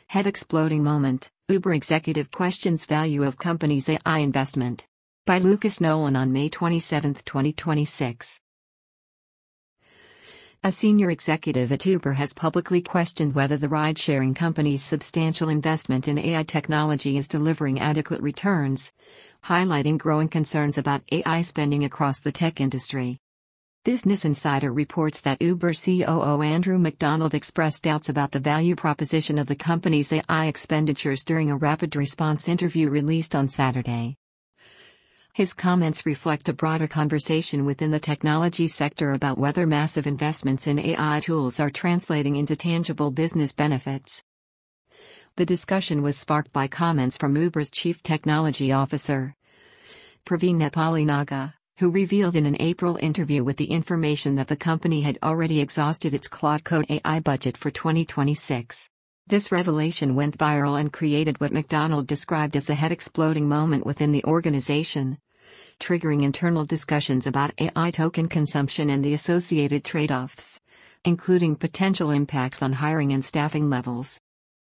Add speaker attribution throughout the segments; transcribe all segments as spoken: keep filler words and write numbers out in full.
Speaker 1: Head exploding moment, Uber executive questions value of company's A I investment. By Lucas Nolan on May twenty-seventh, twenty twenty-six. A senior executive at Uber has publicly questioned whether the ride-sharing company's substantial investment in A I technology is delivering adequate returns, highlighting growing concerns about A I spending across the tech industry. Business Insider reports that Uber C O O Andrew McDonald expressed doubts about the value proposition of the company's A I expenditures during a rapid response interview released on Saturday. His comments reflect a broader conversation within the technology sector about whether massive investments in A I tools are translating into tangible business benefits. The discussion was sparked by comments from Uber's chief technology officer, Praveen Nepali-Naga, who revealed in an April interview with the information that the company had already exhausted its Claude Code A I budget for twenty twenty-six. This revelation went viral and created what McDonald described as a head-exploding moment within the organization, triggering internal discussions about A I token consumption and the associated trade-offs, including potential impacts on hiring and staffing levels.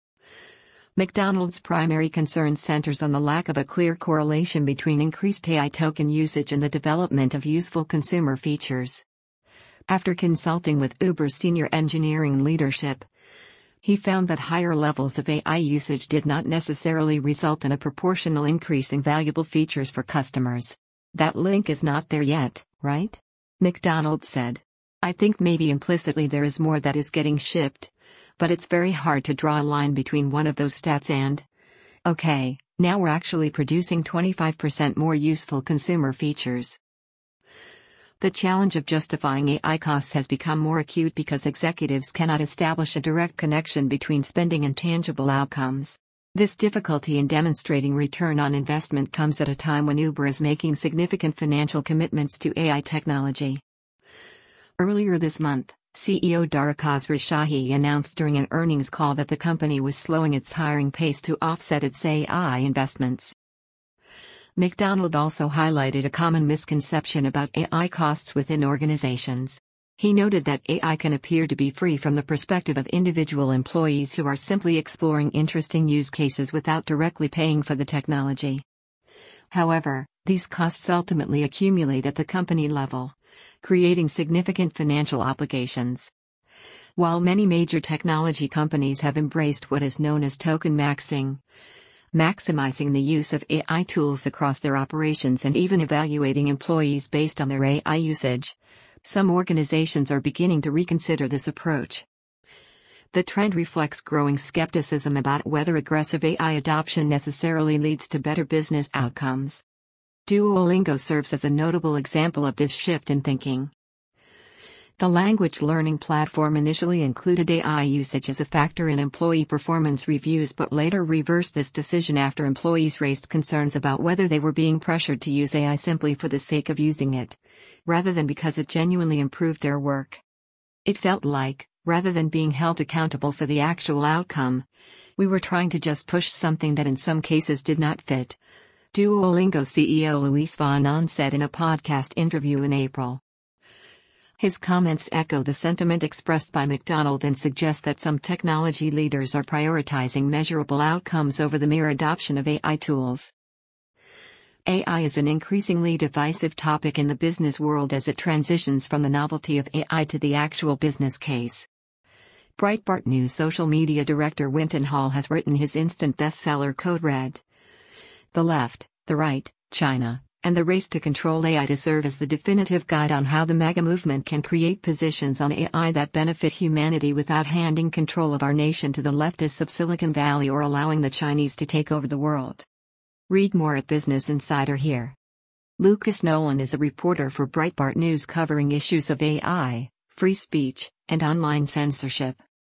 Speaker 1: McDonald's primary concern centers on the lack of a clear correlation between increased A I token usage and the development of useful consumer features. After consulting with Uber's senior engineering leadership, he found that higher levels of A I usage did not necessarily result in a proportional increase in valuable features for customers. That link is not there yet, right? McDonald said. I think maybe implicitly there is more that is getting shipped, but it's very hard to draw a line between one of those stats and, okay, now we're actually producing twenty-five percent more useful consumer features. The challenge of justifying A I costs has become more acute because executives cannot establish a direct connection between spending and tangible outcomes. This difficulty in demonstrating return on investment comes at a time when Uber is making significant financial commitments to A I technology. Earlier this month, C E O Dara Khosrowshahi announced during an earnings call that the company was slowing its hiring pace to offset its A I investments. McDonald also highlighted a common misconception about A I costs within organizations. He noted that A I can appear to be free from the perspective of individual employees who are simply exploring interesting use cases without directly paying for the technology. However, these costs ultimately accumulate at the company level, creating significant financial obligations. While many major technology companies have embraced what is known as token maxing, maximizing the use of A I tools across their operations and even evaluating employees based on their A I usage, some organizations are beginning to reconsider this approach. The trend reflects growing skepticism about whether aggressive A I adoption necessarily leads to better business outcomes. Duolingo serves as a notable example of this shift in thinking. The language learning platform initially included A I usage as a factor in employee performance reviews but later reversed this decision after employees raised concerns about whether they were being pressured to use A I simply for the sake of using it, rather than because it genuinely improved their work. It felt like, rather than being held accountable for the actual outcome, we were trying to just push something that in some cases did not fit, Duolingo C E O Luis von Ahn said in a podcast interview in April. His comments echo the sentiment expressed by McDonald and suggest that some technology leaders are prioritizing measurable outcomes over the mere adoption of A I tools. A I is an increasingly divisive topic in the business world as it transitions from the novelty of A I to the actual business case. Breitbart News social media director Winton Hall has written his instant bestseller Code Red. The left, the right, China, and the race to control A I to serve as the definitive guide on how the MAGA movement can create positions on A I that benefit humanity without handing control of our nation to the leftists of Silicon Valley or allowing the Chinese to take over the world. Read more at Business Insider here. Lucas Nolan is a reporter for Breitbart News covering issues of A I, free speech, and online censorship.